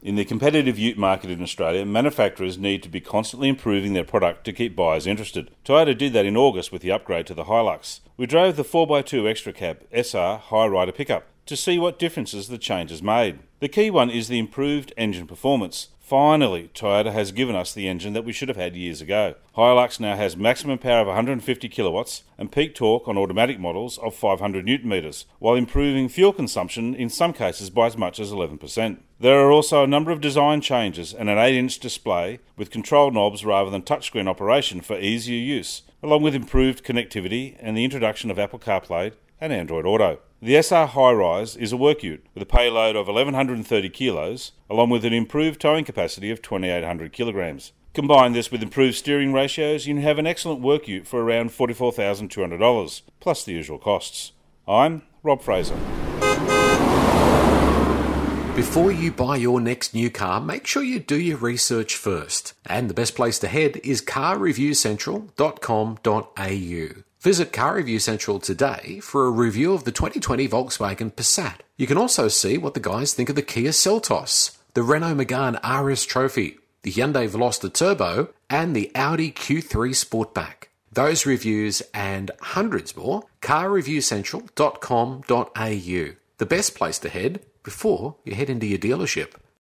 In the competitive ute market in Australia, manufacturers need to be constantly improving their product to keep buyers interested. Toyota did that in August with the upgrade to the Hilux. We drove the 4x2 Extra Cab SR High Rider pickup to see what differences the change has made. The key one is the improved engine performance. Finally, Toyota has given us the engine that we should have had years ago. Hilux now has maximum power of 150 kilowatts and peak torque on automatic models of 500 newton metres, while improving fuel consumption in some cases by as much as 11%. There are also a number of design changes and an 8-inch display with control knobs rather than touchscreen operation for easier use, along with improved connectivity and the introduction of Apple CarPlay and Android Auto. The SR Hi-Rise is a work ute with a payload of 1,130 kilos, along with an improved towing capacity of 2,800 kilograms. Combine this with improved steering ratios, you can have an excellent work ute for around $44,200, plus the usual costs. I'm Rob Fraser. Before you buy your next new car, make sure you do your research first. And the best place to head is carreviewcentral.com.au. Visit Car Review Central today for a review of the 2020 Volkswagen Passat. You can also see what the guys think of the Kia Seltos, the Renault Megane RS Trophy, the Hyundai Veloster Turbo, and the Audi Q3 Sportback. Those reviews and hundreds more, carreviewcentral.com.au. The best place to head before you head into your dealership.